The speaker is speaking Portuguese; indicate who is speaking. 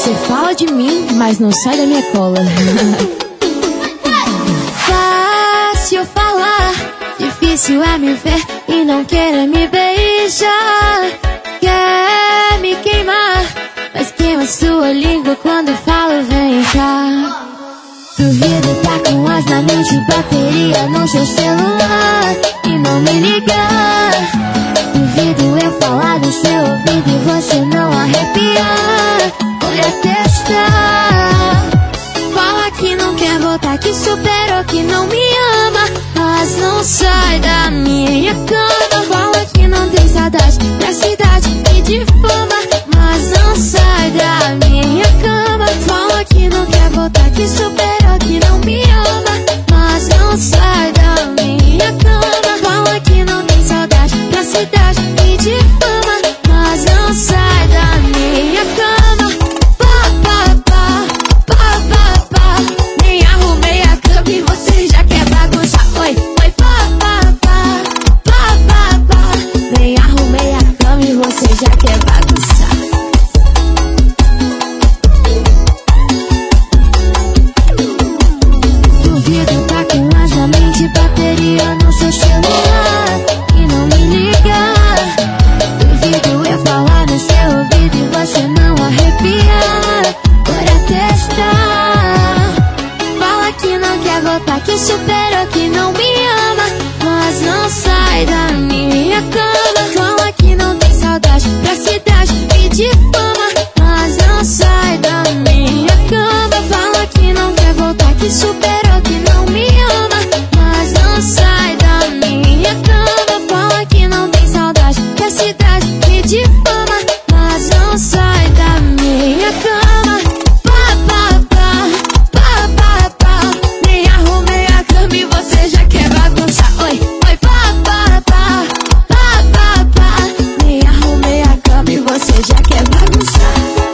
Speaker 1: Você fala de mim, mas não sai da minha cola. Fácil falar, difícil é me ver e não querer me beijar. Quer me queimar, mas queima sua língua quando falo vem cá. Duvido tá com as na mente, bateria no seu celular e não me ligar. Duvido eu falar no seu ouvido e você não arrepiar. Olha testar. Fala que não quer voltar, que superou, que não me ama, mas não sai da minha cama. Fala que não tem saudade da cidade e de fama, mas não sai da minha cama. Fala que não quer voltar, que superou, que não me ama, mas não sai da minha cama. Fala que não tem saudade da cidade e de fama, mas não sai da minha cama. Pá, pá, pá, pá, pá, pá. Nem arrumei a cama e você já quer bagunçar. Oi, oi, pá, pá, pá, pá, pá, pá. Nem arrumei a cama e você já quer bagunçar. Duvido tá com as na mente, bateria no seu celular e não me ligar. Duvido eu falar no seu ouvido e você não arrepiar. Bora testar. Fala que não quer voltar, que superou, que não me ama, mas não sai da minha cama. Fala que não tem saudade da cidade e de fama, mas não sai da minha cama. Fala que não quer voltar, que superou, que não me ama, mas não sai da minha cama. Fala que não tem saudade da cidade e de fama, mas não sai da minha cama. Pá, pá, pá, pá, pá, pá. Nem arrumei a cama e você já quer bagunçar. Oi, oi, pá, pá, pá, pá, pá, pá. Nem arrumei a cama e você já quer bagunçar.